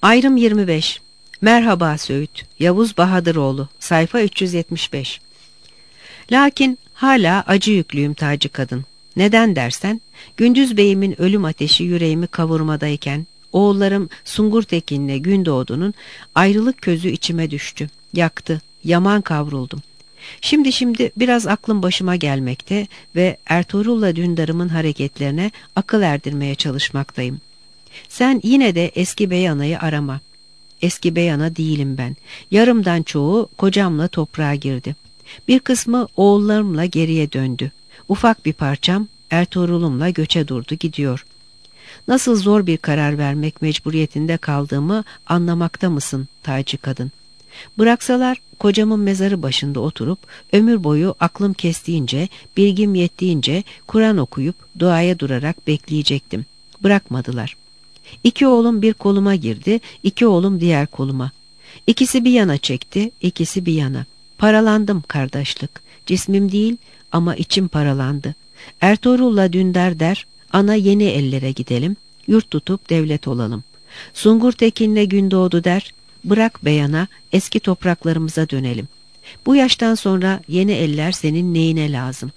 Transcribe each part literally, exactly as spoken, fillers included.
Ayrım yirmi beş. Merhaba Söğüt. Yavuz Bahadıroğlu. Sayfa üç yüz yetmiş beş. Lakin hala acı yüklüyüm Taci Kadın. Neden dersen, Gündüz Bey'imin ölüm ateşi yüreğimi kavurmadayken, oğullarım Sungur Tekin'le Gündoğdu'nun ayrılık közü içime düştü, yaktı, yaman kavruldum. Şimdi şimdi biraz aklım başıma gelmekte ve Ertuğrul'la Dündar'ımın hareketlerine akıl erdirmeye çalışmaktayım. Sen yine de eski beyanayı arama. Eski beyana değilim ben. Yarımdan çoğu kocamla toprağa girdi. Bir kısmı oğullarımla geriye döndü. Ufak bir parçam Ertuğrul'umla göçe durdu gidiyor. Nasıl zor bir karar vermek mecburiyetinde kaldığımı anlamakta mısın Taci Kadın? Bıraksalar kocamın mezarı başında oturup ömür boyu aklım kestiğince, bilgim yettiğince Kur'an okuyup duaya durarak bekleyecektim. Bırakmadılar. İki oğlum bir koluma girdi, iki oğlum diğer koluma. İkisi bir yana çekti, ikisi bir yana. Paralandım kardeşlik. Cismim değil ama içim paralandı. Ertuğrul'la Dündar der, ana yeni ellere gidelim, yurt tutup devlet olalım. Sungur Tekin'le Gündoğdu der, bırak beyana, eski topraklarımıza dönelim. Bu yaştan sonra yeni eller senin neyine lazım?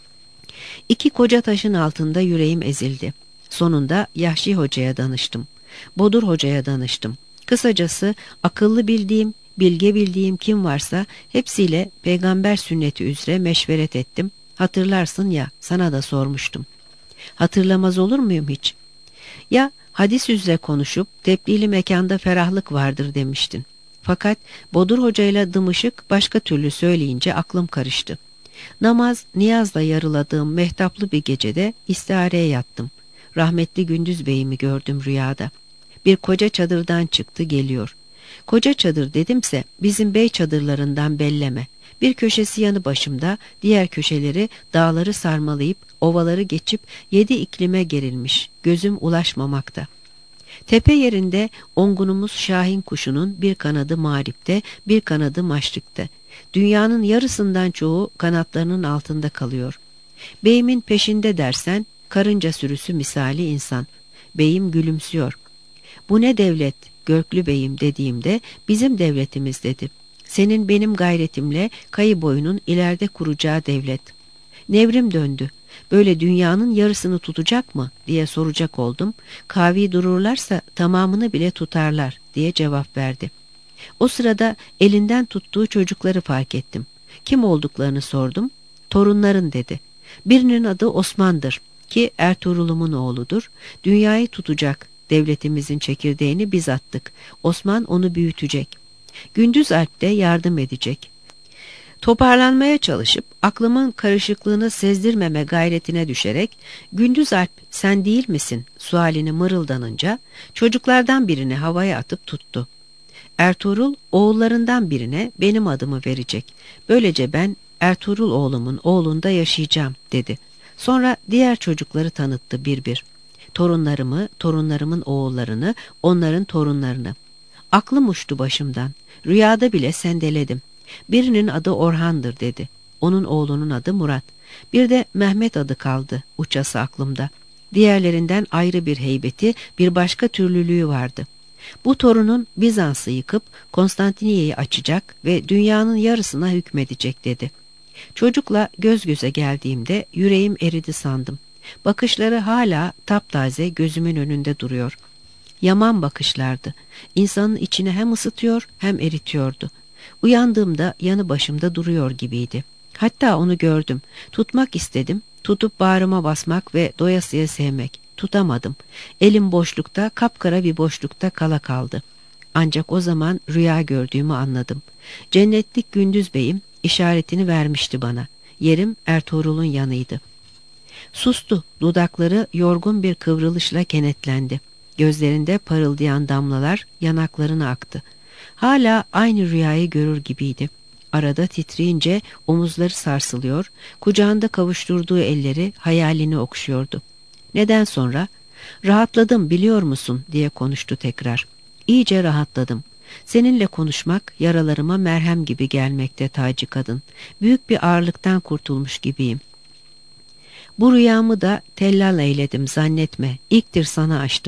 İki koca taşın altında yüreğim ezildi. Sonunda Yahşi Hoca'ya danıştım. Bodur Hoca'ya danıştım. Kısacası akıllı bildiğim, bilge bildiğim kim varsa hepsiyle peygamber sünneti üzere meşveret ettim. Hatırlarsın ya, sana da sormuştum. Hatırlamaz olur muyum hiç? Ya hadis üzere konuşup tebliğli mekanda ferahlık vardır demiştin. Fakat Bodur Hoca ile dımışık başka türlü söyleyince aklım karıştı. Namaz, niyazla yarıladığım mehtaplı bir gecede istihareye yattım. Rahmetli Gündüz Bey'imi gördüm rüyada. Bir koca çadırdan çıktı geliyor. Koca çadır dedimse bizim bey çadırlarından belleme. Bir köşesi yanı başımda, diğer köşeleri dağları sarmalayıp ovaları geçip yedi iklime gerilmiş. Gözüm ulaşmamakta. Tepe yerinde ongunumuz Şahin kuşunun bir kanadı mağripte, bir kanadı maşrikte. Dünyanın yarısından çoğu kanatlarının altında kalıyor. Beyimin peşinde dersen, karınca sürüsü misali insan. Beyim gülümsüyor. Bu ne devlet, Görklü Beyim dediğimde bizim devletimiz dedi. Senin benim gayretimle kayı boyunun ileride kuracağı devlet. Nevrim döndü. Böyle dünyanın yarısını tutacak mı diye soracak oldum. Kavi dururlarsa tamamını bile tutarlar diye cevap verdi. O sırada elinden tuttuğu çocukları fark ettim. Kim olduklarını sordum. Torunların dedi. Birinin adı Osman'dır ki Ertuğrul'umun oğludur. Dünyayı tutacak devletimizin çekirdeğini biz attık. Osman onu büyütecek. Gündüz Alp de yardım edecek. Toparlanmaya çalışıp aklımın karışıklığını sezdirmeme gayretine düşerek Gündüz Alp sen değil misin sualini mırıldanınca çocuklardan birini havaya atıp tuttu. Ertuğrul oğullarından birine benim adımı verecek. Böylece ben Ertuğrul oğlumun oğlunda yaşayacağım dedi. Sonra diğer çocukları tanıttı bir bir. Torunlarımı, torunlarımın oğullarını, onların torunlarını. Aklım uçtu başımdan. Rüyada bile sendeledim. Birinin adı Orhan'dır dedi. Onun oğlunun adı Murat. Bir de Mehmet adı kaldı uçası aklımda. Diğerlerinden ayrı bir heybeti, bir başka türlülüğü vardı. Bu torunun Bizans'ı yıkıp Konstantiniyye'yi açacak ve dünyanın yarısına hükmedecek dedi. Çocukla göz göze geldiğimde yüreğim eridi sandım. Bakışları hala taptaze gözümün önünde duruyor. Yaman bakışlardı. İnsanın içini hem ısıtıyor hem eritiyordu. Uyandığımda yanı başımda duruyor gibiydi. Hatta onu gördüm. Tutmak istedim. Tutup bağrıma basmak ve doyasıya sevmek. Tutamadım. Elim boşlukta, kapkara bir boşlukta kala kaldı. Ancak o zaman rüya gördüğümü anladım. Cennetlik Gündüz Bey'im işaretini vermişti bana. Yerim Ertuğrul'un yanıydı. Sustu. Dudakları yorgun bir kıvrılışla kenetlendi. Gözlerinde parıldayan damlalar yanaklarına aktı. Hala aynı rüyayı görür gibiydi. Arada titreyince omuzları sarsılıyor, kucağında kavuşturduğu elleri hayalini okşuyordu. Neden sonra? Rahatladım biliyor musun diye konuştu tekrar. İyice rahatladım. Seninle konuşmak yaralarıma merhem gibi gelmekte Taci Kadın. Büyük bir ağırlıktan kurtulmuş gibiyim. Bu rüyamı da tellal eyledim zannetme. İlktir sana açtım.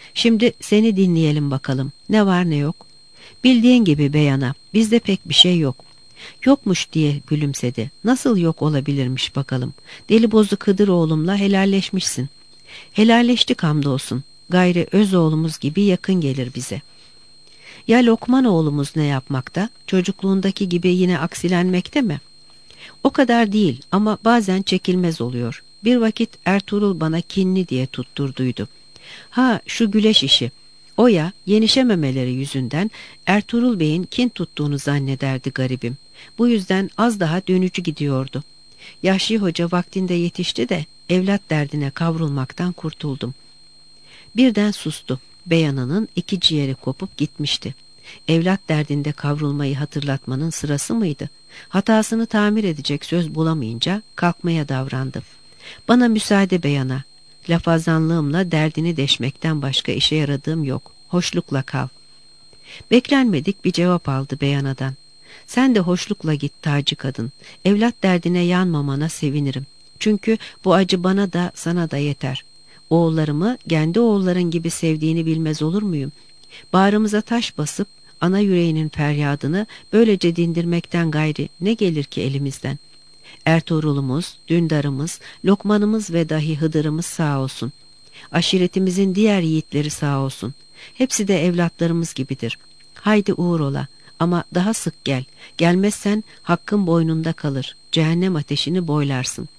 Şimdi seni dinleyelim bakalım. Ne var ne yok. Bildiğin gibi beyana, bizde pek bir şey yok. Yokmuş diye gülümsedi. Nasıl yok olabilirmiş bakalım. Deli bozuk Hıdır oğlumla helalleşmişsin. Helalleştik hamdolsun. Gayri öz oğlumuz gibi yakın gelir bize. Ya Lokman oğlumuz ne yapmakta? Çocukluğundaki gibi yine aksilenmekte mi? O kadar değil ama bazen çekilmez oluyor. Bir vakit Ertuğrul bana kinli diye tutturduydu. Ha şu güleş işi. Oya yenişememeleri yüzünden Ertuğrul Bey'in kin tuttuğunu zannederdi garibim. Bu yüzden az daha dönücü gidiyordu. Yahşi Hoca vaktinde yetişti de evlat derdine kavrulmaktan kurtuldum. Birden sustu. Beyanının iki ciğeri kopup gitmişti. Evlat derdinde kavrulmayı hatırlatmanın sırası mıydı? Hatasını tamir edecek söz bulamayınca kalkmaya davrandı. Bana müsaade beyana. Lafazanlığımla derdini deşmekten başka işe yaradığım yok. Hoşlukla kal. Beklenmedik bir cevap aldı beyanadan. Sen de hoşlukla git Taci kadın. Evlat derdine yanmamana sevinirim. Çünkü bu acı bana da sana da yeter. Oğullarımı kendi oğulların gibi sevdiğini bilmez olur muyum? Bağrımıza taş basıp ana yüreğinin feryadını böylece dindirmekten gayri ne gelir ki elimizden? Ertuğrul'umuz, Dündar'ımız, Lokman'ımız ve dahi Hıdır'ımız sağ olsun. Aşiretimizin diğer yiğitleri sağ olsun. Hepsi de evlatlarımız gibidir. Haydi uğur ola ama daha sık gel. Gelmezsen hakkın boynunda kalır. Cehennem ateşini boylarsın.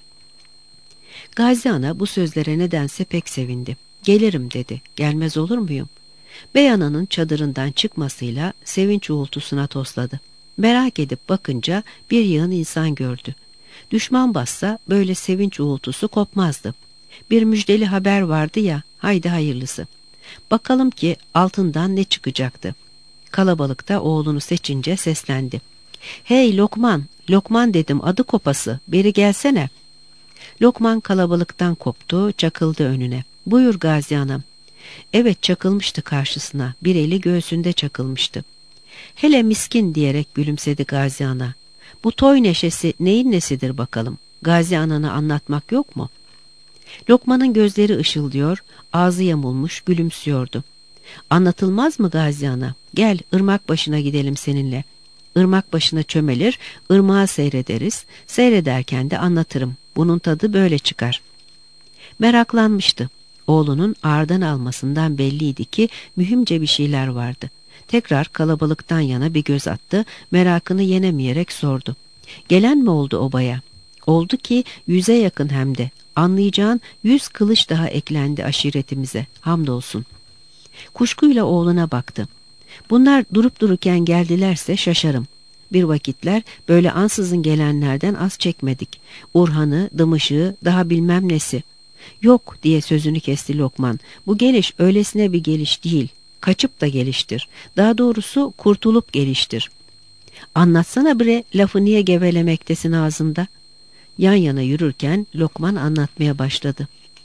Gazi Ana bu sözlere nedense pek sevindi. Gelirim dedi. Gelmez olur muyum? Bey Ana'nın çadırından çıkmasıyla sevinç uğultusuna tosladı. Merak edip bakınca bir yığın insan gördü. Düşman bassa böyle sevinç uğultusu kopmazdı. Bir müjdeli haber vardı ya, haydi hayırlısı. Bakalım ki altından ne çıkacaktı. Kalabalıkta oğlunu seçince seslendi. Hey Lokman, Lokman dedim adı kopası, beri gelsene. Lokman kalabalıktan koptu, çakıldı önüne. Buyur Gazi Anam. Evet çakılmıştı karşısına, bir eli göğsünde çakılmıştı. Hele miskin diyerek gülümsedi Gazi Ana. Bu toy neşesi neyin nesidir bakalım? Gazi Anan'a anlatmak yok mu? Lokman'ın gözleri ışıldıyor, ağzı yamulmuş gülümsüyordu. Anlatılmaz mı Gazi Ana? Gel ırmak başına gidelim seninle. Irmak başına çömelir, ırmağı seyrederiz, seyrederken de anlatırım. Bunun tadı böyle çıkar. Meraklanmıştı. Oğlunun ağırdan almasından belliydi ki mühimce bir şeyler vardı. Tekrar kalabalıktan yana bir göz attı, merakını yenemeyerek sordu. Gelen mi oldu obaya? Oldu ki yüze yakın hem de. Anlayacağın yüz kılıç daha eklendi aşiretimize, hamdolsun. Kuşkuyla oğluna baktı. Bunlar durup dururken geldilerse şaşarım. Bir vakitler böyle ansızın gelenlerden az çekmedik. Urhan'ı, Dımışık'ı, daha bilmem nesi. Yok diye sözünü kesti Lokman. Bu geliş öylesine bir geliş değil. Kaçıp da geliştir. Daha doğrusu kurtulup geliştir. Anlatsana bre, lafı niye gevelemektesin ağzında? Yan yana yürürken Lokman anlatmaya başladı.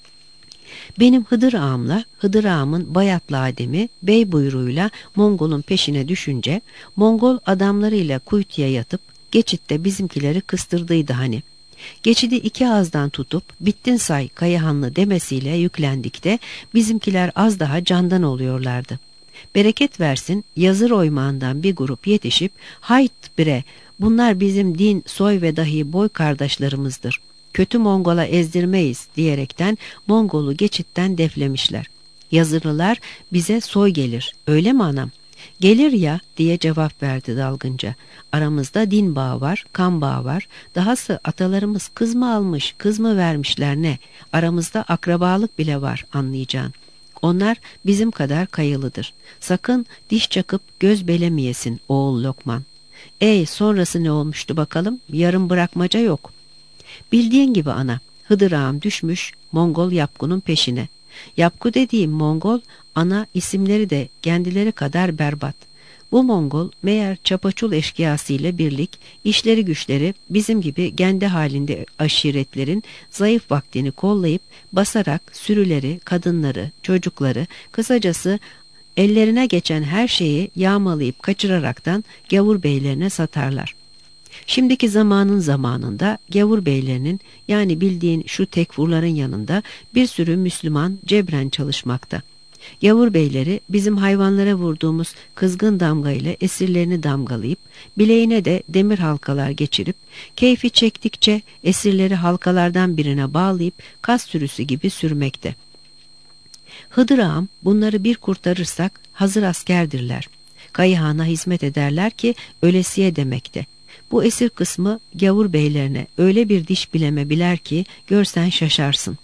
Benim Hıdır ağamla Hıdır ağamın Bayatlı Adem'i bey buyruğuyla Mongol'un peşine düşünce Mongol adamlarıyla kuytuya yatıp geçitte bizimkileri kıstırdıydı hani. Geçidi iki ağızdan tutup bittin say Kayahanlı demesiyle yüklendikte bizimkiler az daha candan oluyorlardı. Bereket versin Yazır oymağından bir grup yetişip hayt bre bunlar bizim din, soy ve dahi boy kardeşlerimizdir. Kötü Mongol'a ezdirmeyiz diyerekten Mongol'u geçitten deflemişler. Yazırlılar bize soy gelir öyle mi anam? Gelir ya diye cevap verdi dalgınca. Aramızda din bağı var, kan bağı var. Dahası atalarımız kız mı almış, kız mı vermişler ne? Aramızda akrabalık bile var anlayacağın. Onlar bizim kadar kayılıdır. Sakın diş çakıp göz belemeyesin oğul Lokman. Ey sonrası ne olmuştu bakalım? Yarım bırakmaca yok. Bildiğin gibi ana, Hıdır ağam düşmüş Mongol Yapgu'nun peşine. Yapgu dediğim Mongol, ana isimleri de kendileri kadar berbat. Bu Mongol meğer çapaçul eşkıyasıyla birlik, işleri güçleri bizim gibi kendi halinde aşiretlerin zayıf vaktini kollayıp basarak sürüleri, kadınları, çocukları, kısacası ellerine geçen her şeyi yağmalayıp kaçıraraktan gavur beylerine satarlar. Şimdiki zamanın zamanında gavur beylerinin yani bildiğin şu tekfurların yanında bir sürü Müslüman cebren çalışmakta. Yavur beyleri bizim hayvanlara vurduğumuz kızgın damga ile esirlerini damgalayıp, bileğine de demir halkalar geçirip, keyfi çektikçe esirleri halkalardan birine bağlayıp kas sürüsü gibi sürmekte. Hıdır ağam bunları bir kurtarırsak hazır askerdirler. Kayıhan'a hizmet ederler ki ölesiye demekte. Bu esir kısmı gavur beylerine öyle bir diş bileme biler ki görsen şaşarsın.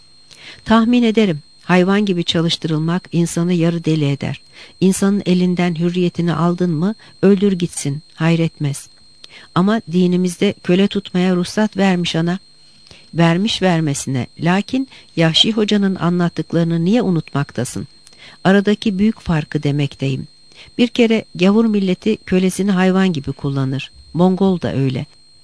Tahmin ederim hayvan gibi çalıştırılmak insanı yarı deli eder. İnsanın elinden hürriyetini aldın mı öldür gitsin, hayretmez. Ama dinimizde köle tutmaya ruhsat vermiş ana. Vermiş vermesine, lakin Yahşi Hoca'nın anlattıklarını niye unutmaktasın? Aradaki büyük farkı demekteyim. Bir kere gavur milleti kölesini hayvan gibi kullanır. Mongol da öyle.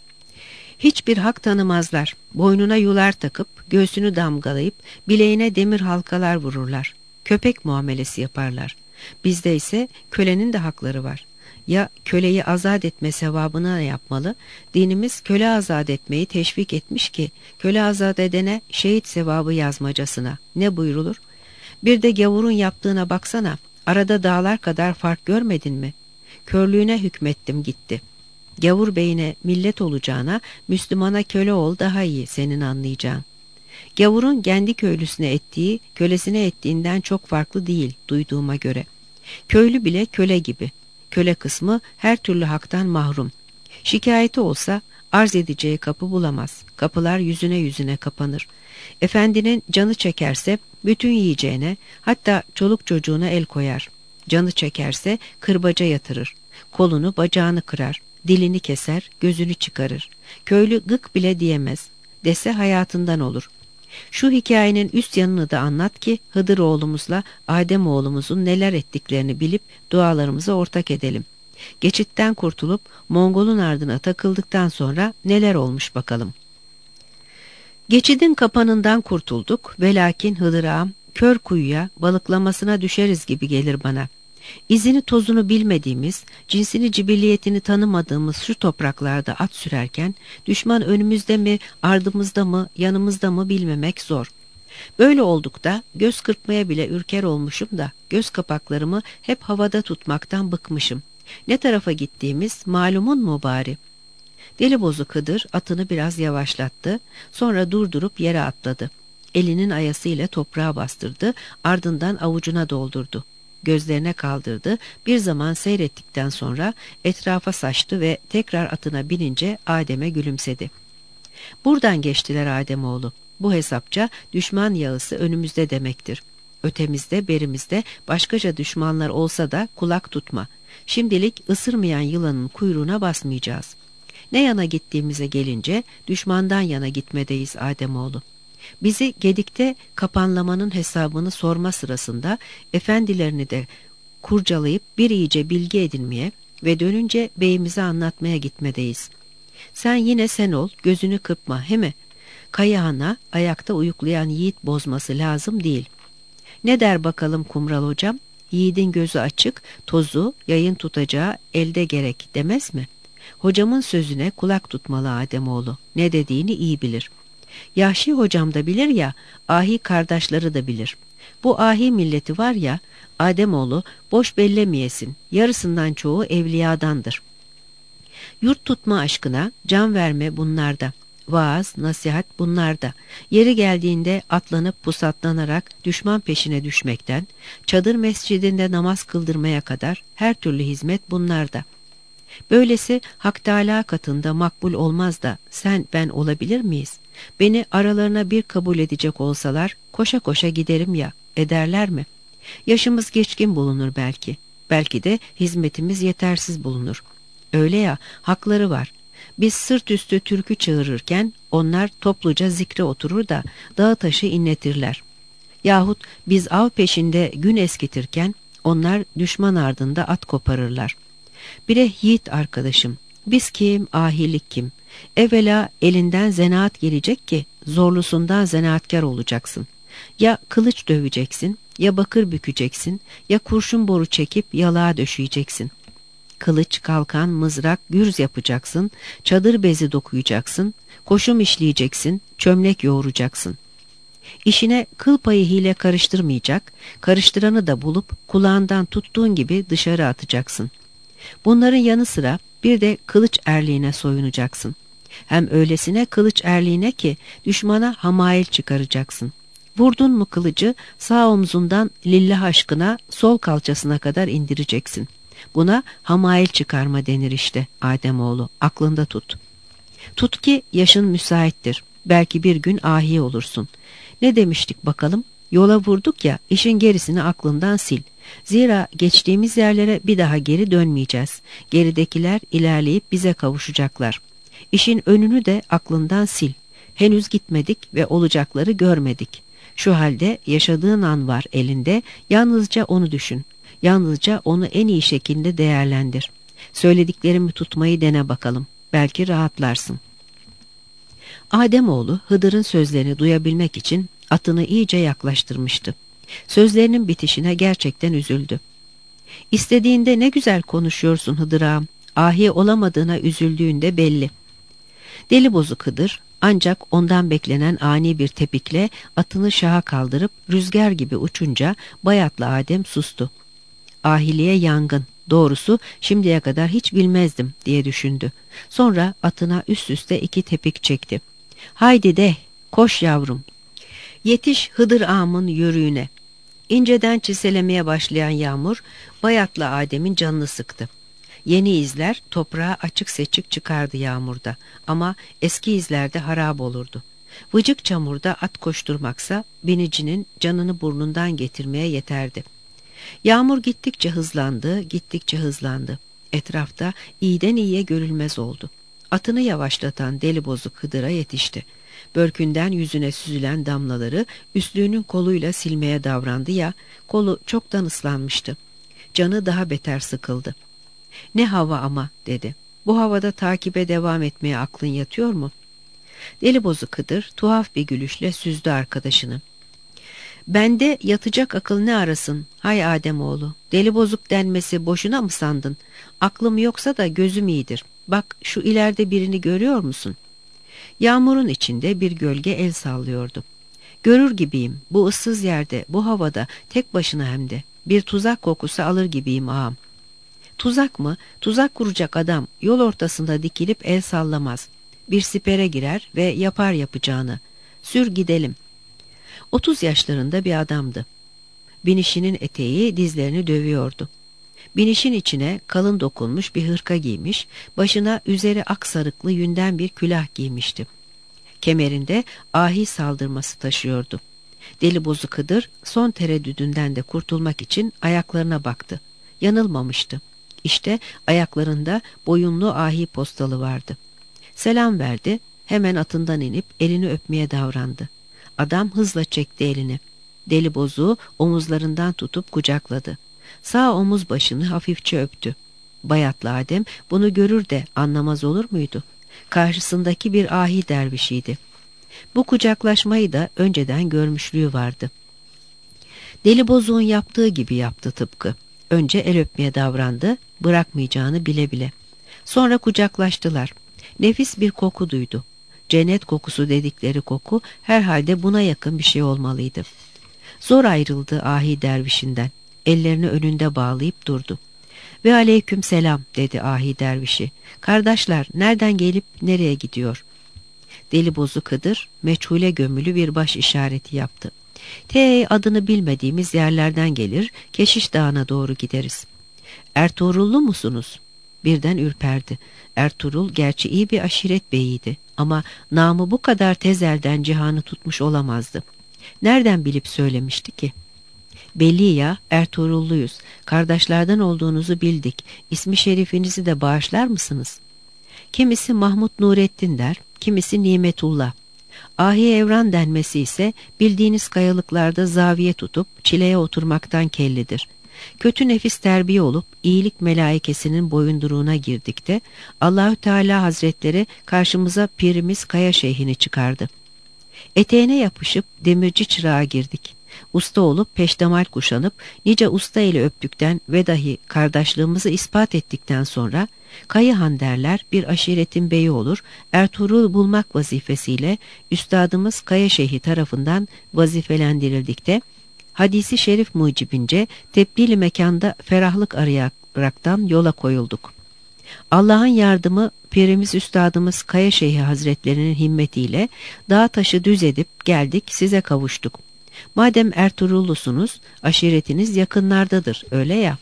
Hiçbir hak tanımazlar. Boynuna yular takıp, göğsünü damgalayıp, bileğine demir halkalar vururlar. Köpek muamelesi yaparlar. Bizde ise kölenin de hakları var. Ya köleyi azat etme sevabına ne yapmalı? Dinimiz köle azat etmeyi teşvik etmiş ki, köle azat edene şehit sevabı yazmacasına. Ne buyrulur? Bir de gavurun yaptığına baksana, arada dağlar kadar fark görmedin mi? Körlüğüne hükmettim gitti. Gavur beyine millet olacağına Müslümana köle ol daha iyi senin anlayacağın. Gavurun kendi köylüsüne ettiği kölesine ettiğinden çok farklı değil duyduğuma göre. Köylü bile köle gibi. Köle kısmı her türlü haktan mahrum. Şikayeti olsa arz edeceği kapı bulamaz. Kapılar yüzüne yüzüne kapanır. Efendinin canı çekerse bütün yiyeceğine, hatta çoluk çocuğuna el koyar. Canı çekerse kırbaca yatırır. Kolunu bacağını kırar. Dilini keser, gözünü çıkarır. Köylü gık bile diyemez. Dese hayatından olur. Şu hikayenin üst yanını da anlat ki Hıdır oğlumuzla Adem oğlumuzun neler ettiklerini bilip dualarımıza ortak edelim. Geçitten kurtulup Mongol'un ardına takıldıktan sonra neler olmuş bakalım. Geçidin kapanından kurtulduk ve lakin Hıdır ağam kör kuyuya balıklamasına düşeriz gibi gelir bana. İzini tozunu bilmediğimiz, cinsini cibilliyetini tanımadığımız şu topraklarda at sürerken düşman önümüzde mi, ardımızda mı, yanımızda mı bilmemek zor. Böyle oldukta göz kırpmaya bile ürker olmuşum da göz kapaklarımı hep havada tutmaktan bıkmışım. Ne tarafa gittiğimiz malumun mu bari? Deli bozuk Hıdır atını biraz yavaşlattı, sonra durdurup yere atladı. Elinin ayasıyla toprağa bastırdı, ardından avucuna doldurdu. Gözlerine kaldırdı, bir zaman seyrettikten sonra etrafa saçtı ve tekrar atına binince Adem'e gülümsedi. Buradan geçtiler Ademoğlu. Bu hesapça düşman yağısı önümüzde demektir. Ötemizde, berimizde başkaca düşmanlar olsa da kulak tutma. Şimdilik ısırmayan yılanın kuyruğuna basmayacağız. Ne yana gittiğimize gelince düşmandan yana gitmedeyiz Ademoğlu. Bizi Gedik'te kapanlamanın hesabını sorma sırasında efendilerini de kurcalayıp bir iyice bilgi edinmeye ve dönünce beyimize anlatmaya gitmedeyiz. Sen yine sen ol, gözünü kırpma, he mi? Kayağına ayakta uyuklayan yiğit bozması lazım değil. Ne der bakalım Kumral hocam? Yiğidin gözü açık, tozu yayın tutacağı elde gerek demez mi? Hocamın sözüne kulak tutmalı Ademoğlu. Ne dediğini iyi bilir. Yahşi hocam da bilir ya, ahi kardeşleri de bilir. Bu ahi milleti var ya, Ademoğlu boş bellemeyesin, yarısından çoğu evliyadandır. Yurt tutma aşkına can verme bunlarda. Vaaz, nasihat bunlarda. Yeri geldiğinde atlanıp pusatlanarak düşman peşine düşmekten, çadır mescidinde namaz kıldırmaya kadar her türlü hizmet bunlarda. Böylesi Hak Teâlâ katında makbul olmaz da sen ben olabilir miyiz? Beni aralarına bir kabul edecek olsalar koşa koşa giderim ya, ederler mi? Yaşımız geçkin bulunur belki. Belki de hizmetimiz yetersiz bulunur. Öyle ya, hakları var. Biz sırt üstü türkü çığırırken onlar topluca zikre oturur da dağı taşı inletirler. Yahut biz av peşinde gün eskitirken onlar düşman ardında at koparırlar. Bire yiğit arkadaşım, biz kim, ahilik kim? Evvela elinden zanaat gelecek ki zorlusundan zanaatkar olacaksın. Ya kılıç döveceksin, ya bakır bükeceksin, ya kurşun boru çekip yalağa döşeyeceksin. Kılıç, kalkan, mızrak, gürz yapacaksın, çadır bezi dokuyacaksın, koşum işleyeceksin, çömlek yoğuracaksın. İşine kıl payı hile karıştırmayacak, karıştıranı da bulup kulağından tuttuğun gibi dışarı atacaksın. Bunların yanı sıra bir de kılıç erliğine soyunacaksın. Hem öylesine kılıç erliğine ki düşmana hamail çıkaracaksın. Vurdun mu kılıcı sağ omzundan lillah aşkına sol kalçasına kadar indireceksin. Buna hamail çıkarma denir işte Ademoğlu, aklında tut. Tut ki yaşın müsaittir. Belki bir gün ahi olursun. Ne demiştik bakalım? Yola vurduk ya, işin gerisini aklından sil. Zira geçtiğimiz yerlere bir daha geri dönmeyeceğiz. Geridekiler ilerleyip bize kavuşacaklar. İşin önünü de aklından sil. Henüz gitmedik ve olacakları görmedik. Şu halde yaşadığın an var elinde, yalnızca onu düşün. Yalnızca onu en iyi şekilde değerlendir. Söylediklerimi tutmayı dene bakalım. Belki rahatlarsın. Ademoğlu Hıdır'ın sözlerini duyabilmek için atını iyice yaklaştırmıştı. Sözlerinin bitişine gerçekten üzüldü. İstediğinde ne güzel konuşuyorsun Hıdır ağam. Ahi olamadığına üzüldüğünde belli. Deli bozuk Hıdır ancak ondan beklenen ani bir tepikle atını şaha kaldırıp rüzgar gibi uçunca Bayatlı Adem sustu. Ahiliye yangın. Doğrusu şimdiye kadar hiç bilmezdim diye düşündü. Sonra atına üst üste iki tepik çekti. Haydi de, koş yavrum. Yetiş Hıdır ağamın yürüğüne. İnceden çiselemeye başlayan yağmur Bayatlı Adem'in canını sıktı. Yeni izler toprağa açık seçik çıkardı yağmurda ama eski izlerde harap olurdu. Vıcık çamurda at koşturmaksa binicinin canını burnundan getirmeye yeterdi. Yağmur gittikçe hızlandı, gittikçe hızlandı. Etrafta iyiden iyiye görülmez oldu. Atını yavaşlatan deli bozuk Hıdır'a yetişti. Börkünden yüzüne süzülen damlaları üstlüğünün koluyla silmeye davrandı ya, kolu çoktan ıslanmıştı. Canı daha beter sıkıldı. Ne hava ama dedi. Bu havada takibe devam etmeye aklın yatıyor mu? Deli bozuk Hıdır tuhaf bir gülüşle süzdü arkadaşını. Bende yatacak akıl ne arasın? Hay Ademoğlu, deli bozuk denmesi boşuna mı sandın? Aklım yoksa da gözüm iyidir. Bak şu ileride birini görüyor musun? Yağmurun içinde bir gölge el sallıyordu. Görür gibiyim, bu ıssız yerde, bu havada, tek başına hem de. Bir tuzak kokusu alır gibiyim ağam. Tuzak mı? Tuzak kuracak adam yol ortasında dikilip el sallamaz. Bir sipere girer ve yapar yapacağını. Sür gidelim. Otuz yaşlarında bir adamdı. Binişinin eteği dizlerini dövüyordu. Binişin içine kalın dokunmuş bir hırka giymiş, başına üzeri ak sarıklı yünden bir külah giymişti. Kemerinde ahi saldırması taşıyordu. Deli bozuk Hıdır son tereddüdünden de kurtulmak için ayaklarına baktı. Yanılmamıştı. İşte ayaklarında boyunlu ahi postalı vardı. Selam verdi, hemen atından inip elini öpmeye davrandı. Adam hızla çekti elini. Deli bozuğu omuzlarından tutup kucakladı. Sağ omuz başını hafifçe öptü. Bayatlı Adem bunu görür de anlamaz olur muydu? Karşısındaki bir ahi dervişiydi. Bu kucaklaşmayı da önceden görmüşlüğü vardı. Deli bozuğun yaptığı gibi yaptı tıpkı. Önce el öpmeye davrandı, bırakmayacağını bile bile. Sonra kucaklaştılar. Nefis bir koku duydu. Cennet kokusu dedikleri koku herhalde buna yakın bir şey olmalıydı. Zor ayrıldı ahi dervişinden. Ellerini önünde bağlayıp durdu. Ve aleyküm selam dedi ahi dervişi. Kardeşler nereden gelip nereye gidiyor? Deli bozuk Hıdır meçhule gömülü bir baş işareti yaptı. Te adını bilmediğimiz yerlerden gelir, Keşiş Dağı'na doğru gideriz. Ertuğrullu musunuz? Birden ürperdi. Ertuğrul gerçi iyi bir aşiret beyiydi ama namı bu kadar tez elden cihanı tutmuş olamazdı. Nereden bilip söylemişti ki? Belli ya, Ertuğrulluyuz. Kardeşlerden olduğunuzu bildik. İsmi şerifinizi de bağışlar mısınız? Kimisi Mahmut Nurettin der, kimisi Nimetullah. Ahi Evran denmesi ise bildiğiniz kayalıklarda zaviye tutup çileye oturmaktan kellidir. Kötü nefis terbiye olup iyilik melaikesinin boyunduruğuna girdik de Allahü Teala Hazretleri karşımıza pirimiz Kaya Şeyhini çıkardı. Eteğine yapışıp demirci çırağa girdik. Usta olup peştemal kuşanıp nice usta ile öptükten ve dahi kardeşliğimizi ispat ettikten sonra Kayıhan derler bir aşiretin beyi olur, Ertuğrul bulmak vazifesiyle üstadımız Kaya Şeyhi tarafından vazifelendirildikte hadisi şerif mucibince tebdili mekanda ferahlık arayaraktan yola koyulduk. Allah'ın yardımı Pirimiz Üstadımız Kaya Şeyhi Hazretlerinin himmetiyle dağ taşı düz edip geldik, size kavuştuk. Madem Ertuğrullusunuz, aşiretiniz yakınlardadır, öyle ya.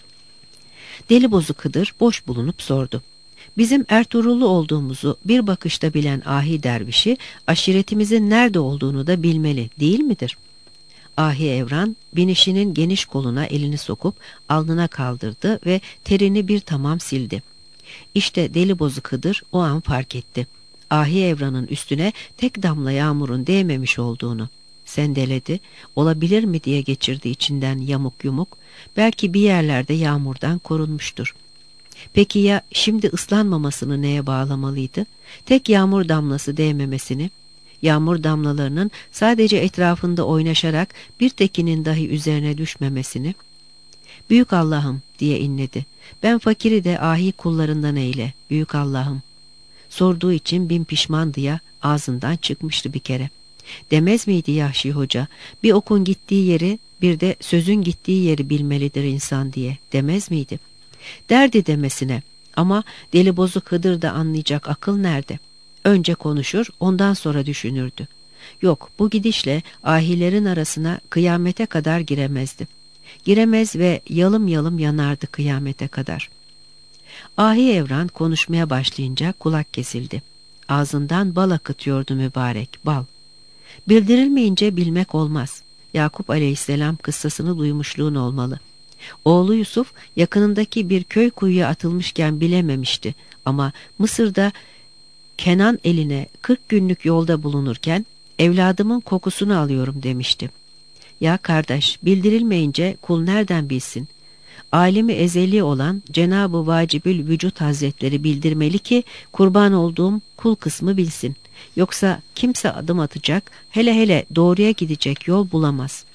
Delibozuk Hıdır boş bulunup sordu. Bizim Ertuğrullu olduğumuzu bir bakışta bilen ahi dervişi, aşiretimizin nerede olduğunu da bilmeli, değil midir? Ahi Evran, binişinin geniş koluna elini sokup alnına kaldırdı ve terini bir tamam sildi. İşte Delibozuk Hıdır o an fark etti. Ahi Evran'ın üstüne tek damla yağmurun değmemiş olduğunu. Sendeledi, olabilir mi diye geçirdi içinden yamuk yumuk, belki bir yerlerde yağmurdan korunmuştur. Peki ya şimdi ıslanmamasını neye bağlamalıydı? Tek yağmur damlası değmemesini, yağmur damlalarının sadece etrafında oynaşarak bir tekinin dahi üzerine düşmemesini? Büyük Allah'ım diye inledi. Ben fakiri de ahi kullarından eyle, büyük Allah'ım. Sorduğu için bin pişmandı ya, ağzından çıkmıştı bir kere. Demez miydi Yahşi Hoca, bir okun gittiği yeri bir de sözün gittiği yeri bilmelidir insan diye, demez miydi? Derdi demesine, ama Delibozuk Hıdır da anlayacak akıl nerede? Önce konuşur, ondan sonra düşünürdü. Yok, bu gidişle ahilerin arasına kıyamete kadar giremezdi. Giremez ve yalım yalım yanardı kıyamete kadar. Ahi Evran konuşmaya başlayınca kulak kesildi. Ağzından bal akıtıyordu mübarek, bal. Bildirilmeyince bilmek olmaz. Yakup Aleyhisselam kıssasını duymuşluğun olmalı. Oğlu Yusuf yakınındaki bir köy kuyuya atılmışken bilememişti ama Mısır'da Kenan eline kırk günlük yolda bulunurken evladımın kokusunu alıyorum demişti. Ya kardeş, bildirilmeyince kul nereden bilsin? Alimi ezeli olan Cenab-ı Vacibül Vücut Hazretleri bildirmeli ki kurban olduğum kul kısmı bilsin. Yoksa kimse adım atacak, hele hele doğruya gidecek yol bulamaz.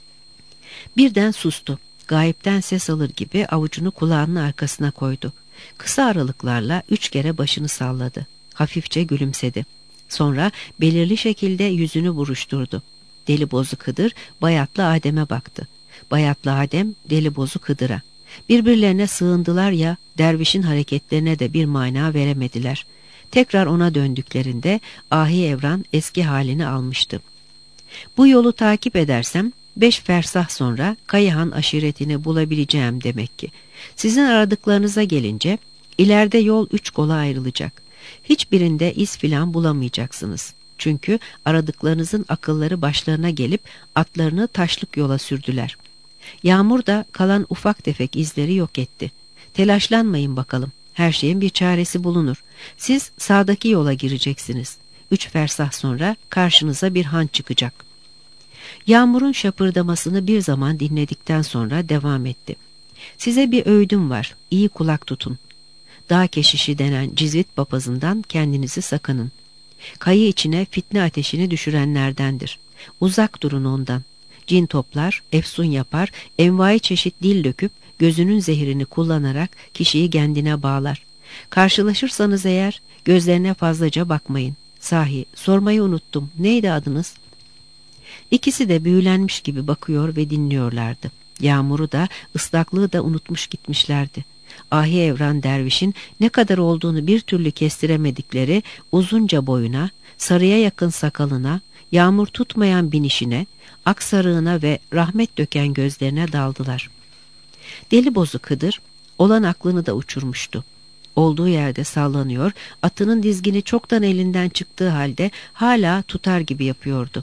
Birden sustu. Gayipten ses alır gibi avucunu kulağının arkasına koydu. Kısa aralıklarla üç kere başını salladı. Hafifçe gülümsedi. Sonra belirli şekilde yüzünü buruşturdu. Delibozuk Hıdır Bayatlı Adem'e baktı. Bayatlı Adem Delibozuk Hıdır'a. Birbirlerine sığındılar ya, dervişin hareketlerine de bir mana veremediler. Tekrar ona döndüklerinde Ahi Evran eski halini almıştı. Bu yolu takip edersem beş fersah sonra Kayıhan aşiretini bulabileceğim demek ki. Sizin aradıklarınıza gelince ileride yol üç kola ayrılacak. Hiçbirinde iz filan bulamayacaksınız. Çünkü aradıklarınızın akılları başlarına gelip atlarını taşlık yola sürdüler. Yağmur da kalan ufak tefek izleri yok etti. Telaşlanmayın bakalım. Her şeyin bir çaresi bulunur. Siz sağdaki yola gireceksiniz. Üç fersah sonra karşınıza bir han çıkacak. Yağmurun şapırdamasını bir zaman dinledikten sonra devam etti. Size bir öğüdüm var. İyi kulak tutun. Dağ keşişi denen cizvit papazından kendinizi sakının. Kayı içine fitne ateşini düşürenlerdendir. Uzak durun ondan. Cin toplar, efsun yapar, envai çeşit dil döküp gözünün zehrini kullanarak kişiyi kendine bağlar. Karşılaşırsanız eğer gözlerine fazlaca bakmayın. Sahi sormayı unuttum. Neydi adınız? İkisi de büyülenmiş gibi bakıyor ve dinliyorlardı. Yağmuru da ıslaklığı da unutmuş gitmişlerdi. Ahi Evran dervişin ne kadar olduğunu bir türlü kestiremedikleri uzunca boyuna, sarıya yakın sakalına, yağmur tutmayan binişine, aksarığına ve rahmet döken gözlerine daldılar. Delibozuk Hıdır olan aklını da uçurmuştu. Olduğu yerde sallanıyor, atının dizgini çoktan elinden çıktığı halde hala tutar gibi yapıyordu.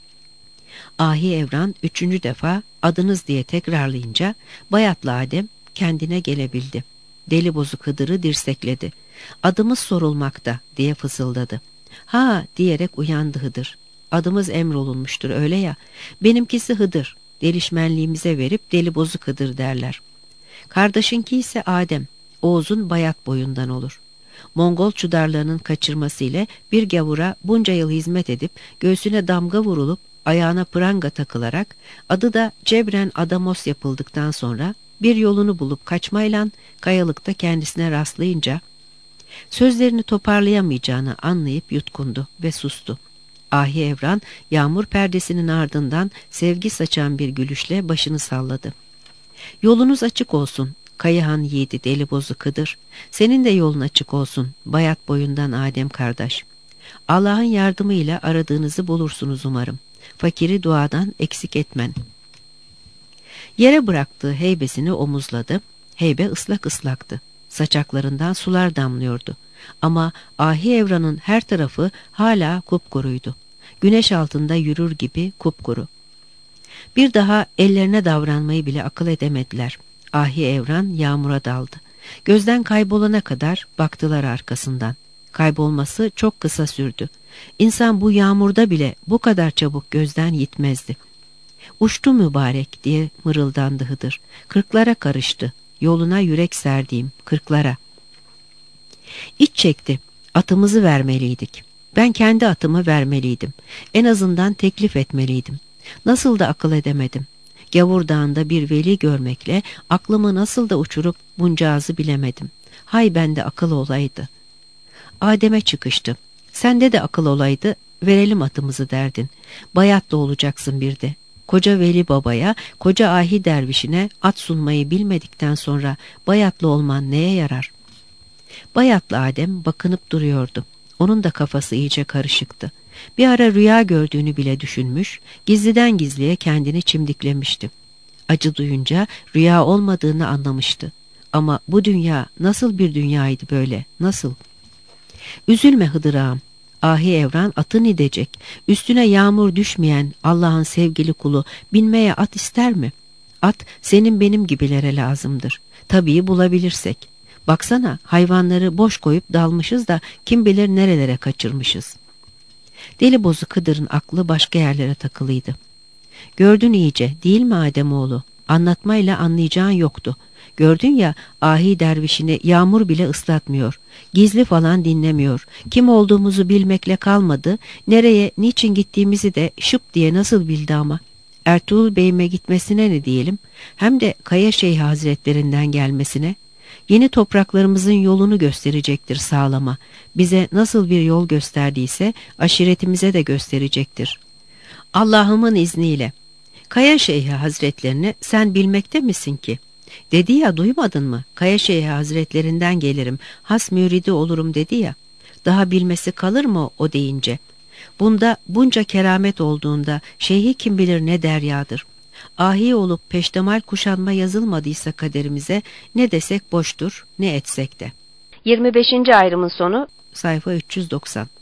Ahi Evran üçüncü defa adınız diye tekrarlayınca Bayatlı Adem kendine gelebildi. Delibozuk Hıdır'ı dirsekledi. Adımız sorulmakta diye fısıldadı. Ha diyerek uyandı Hıdır. Adımız emrolunmuştur öyle ya. Benimkisi Hıdır. Delişmenliğimize verip Delibozuk Hıdır derler. Kardeşinki ise Adem. Oğuz'un bayat boyundan olur. Mongol çudarlarının kaçırması ile bir gavura bunca yıl hizmet edip göğsüne damga vurulup ayağına pranga takılarak adı da Cebren Adamos yapıldıktan sonra bir yolunu bulup kaçmayla kayalıkta kendisine rastlayınca sözlerini toparlayamayacağını anlayıp yutkundu ve sustu. Ahi Evran yağmur perdesinin ardından sevgi saçan bir gülüşle başını salladı. Yolunuz açık olsun Kayıhan yiğidi Delibozu Kıdır. Senin de yolun açık olsun Bayat boyundan Adem kardeş. Allah'ın yardımıyla aradığınızı bulursunuz umarım. Fakiri duadan eksik etmen. Yere bıraktığı heybesini omuzladı. Heybe ıslak ıslaktı. Saçaklarından sular damlıyordu. Ama Ahi Evran'ın her tarafı hala kupkuruydu. Güneş altında yürür gibi kupkuru. Bir daha ellerine davranmayı bile akıl edemediler. Ahi Evran yağmura daldı. Gözden kaybolana kadar baktılar arkasından. Kaybolması çok kısa sürdü. İnsan bu yağmurda bile bu kadar çabuk gözden gitmezdi. Uçtu mübarek diye mırıldandı Hıdır. Kırklara karıştı. Yoluna yürek serdiğim kırklara. İç çekti. Atımızı vermeliydik. Ben kendi atımı vermeliydim. En azından teklif etmeliydim. Nasıl da akıl edemedim. Gavur Dağı'nda bir veli görmekle aklımı nasıl da uçurup buncağızı bilemedim. Hay bende akıl olaydı. Adem'e çıkıştı. Sende de akıl olaydı, verelim atımızı derdin. Bayatlı olacaksın bir de. Koca Veli Baba'ya, koca Ahi Dervişine at sunmayı bilmedikten sonra bayatlı olman neye yarar? Bayatlı Adem bakınıp duruyordu. Onun da kafası iyice karışıktı. Bir ara rüya gördüğünü bile düşünmüş, gizliden gizliye kendini çimdiklemişti. Acı duyunca rüya olmadığını anlamıştı. Ama bu dünya nasıl bir dünyaydı böyle, nasıl? Üzülme Hıdır ağam. Ahi Evran atın idecek. Üstüne yağmur düşmeyen Allah'ın sevgili kulu binmeye at ister mi? At senin benim gibilere lazımdır. Tabii bulabilirsek. Baksana hayvanları boş koyup dalmışız da kim bilir nerelere kaçırmışız. Delibozu Kıdır'ın aklı başka yerlere takılıydı. Gördün iyice değil mi Ademoğlu? Anlatmayla anlayacağın yoktu. Gördün ya Ahi dervişini yağmur bile ıslatmıyor. Gizli falan dinlemiyor. Kim olduğumuzu bilmekle kalmadı. Nereye, niçin gittiğimizi de şıp diye nasıl bildi ama. Ertuğrul Bey'ime gitmesine ne diyelim? Hem de Kaya Şeyh Hazretlerinden gelmesine. Yeni topraklarımızın yolunu gösterecektir sağlama. Bize nasıl bir yol gösterdiyse aşiretimize de gösterecektir. Allah'ımın izniyle. Kaya Şeyh Hazretlerini sen bilmekte misin ki? Dedi ya, duymadın mı? Kaya Şeyh Hazretlerinden gelirim, has müridi olurum dedi ya. Daha bilmesi kalır mı o deyince? Bunda bunca keramet olduğunda şeyhi kim bilir ne deryadır. Ahi olup peştemal kuşanma yazılmadıysa kaderimize ne desek boştur, ne etsek de. yirmi beşinci ayrımın sonu. Sayfa üç yüz doksan.